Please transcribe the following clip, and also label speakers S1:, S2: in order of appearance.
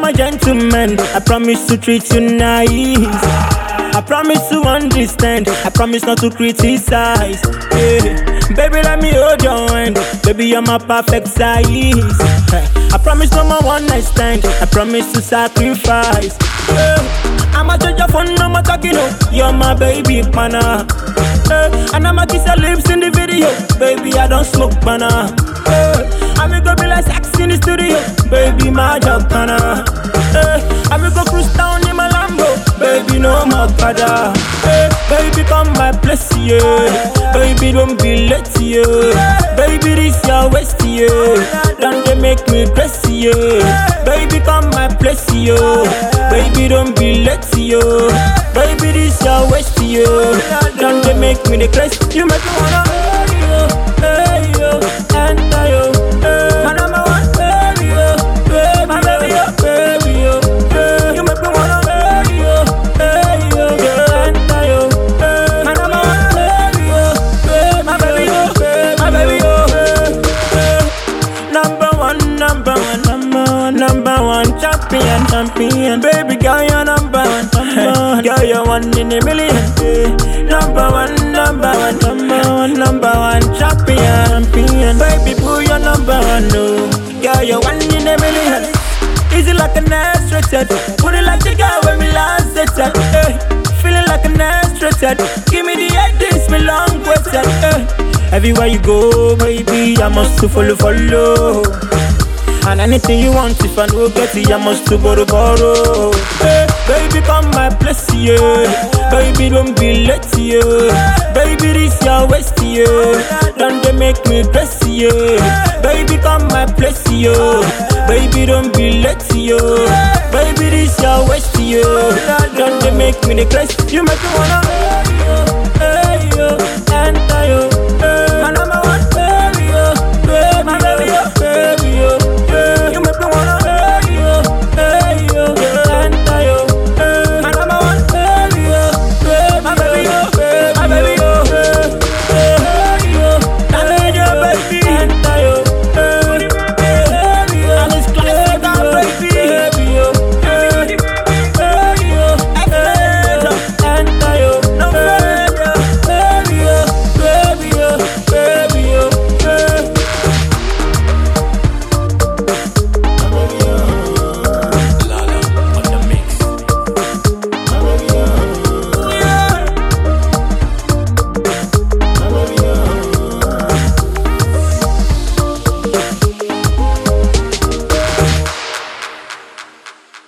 S1: a gentleman. I promise to treat you nice. I promise to understand. I promise not to criticize. Yeah. Baby, let me hold your hand. Baby, you're my perfect size. I promise no more one night stand. I promise to sacrifice. I'ma change your phone, no more talking. You're my baby, pana. And I'ma kiss your lips in the video. Baby, I don't smoke, pana. I'm gonna be like sex in the studio. Baby, my job, pana. I'm gonna go cruise down in my Lambo. Baby, no more pada. Baby, come my place, yeah. Baby, don't be late, yeah. Baby, this your waist, yeah. Don't they make me crazy, yeah. Baby, come my place, yeah. Baby, don't be late, yeah. Baby, this your waist, yeah. Don't they make me the crazy. You make me wanna, hey yo, enter yo. My number one, baby yo, my baby yo, baby yo. You make me wanna, hey yo, enter yo. My number one, baby yo, my baby yo, my baby yo. Number one, champion. Baby girl, you're number one. Girl, you're one in a million. Number one, champion. Baby, boo, you're number one. No, girl, you're one in a million. Easy like an ass-rated. Put it like the girl when we last dated. Feeling like an ass-rated. Give me the head, this me long waited. Everywhere you go, baby, I must to follow. And anything you want, if I don't get it, I must to borrow. Baby, come my place, yeah. Baby, don't be late, yeah. Baby, this your waist, yeah. Don't they make me crazy, yeah. Baby, come my place, yeah. Baby, don't be late, yeah. Baby, this your waist, yeah. Don't they make me the crazy. You make me wanna, hey yo.